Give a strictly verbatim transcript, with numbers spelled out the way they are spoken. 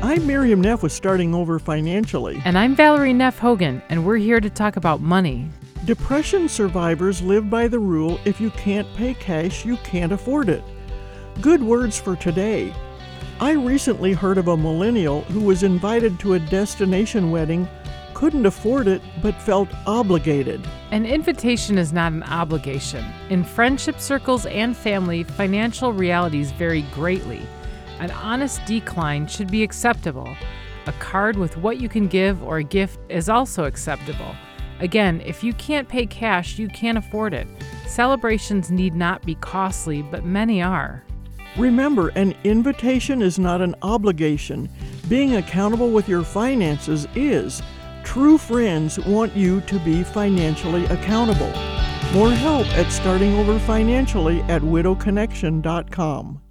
I'm Miriam Neff with Starting Over Financially. And I'm Valerie Neff Hogan, and we're here to talk about money. Depression survivors live by the rule, if you can't pay cash, you can't afford it. Good words for today. I recently heard of a millennial who was invited to a destination wedding, couldn't afford it, but felt obligated. An invitation is not an obligation. In friendship circles and family, financial realities vary greatly. An honest decline should be acceptable. A card with what you can give or a gift is also acceptable. Again, if you can't pay cash, you can't afford it. Celebrations need not be costly, but many are. Remember, an invitation is not an obligation. Being accountable with your finances is. True friends want you to be financially accountable. More help at Starting Over Financially at widow connection dot com.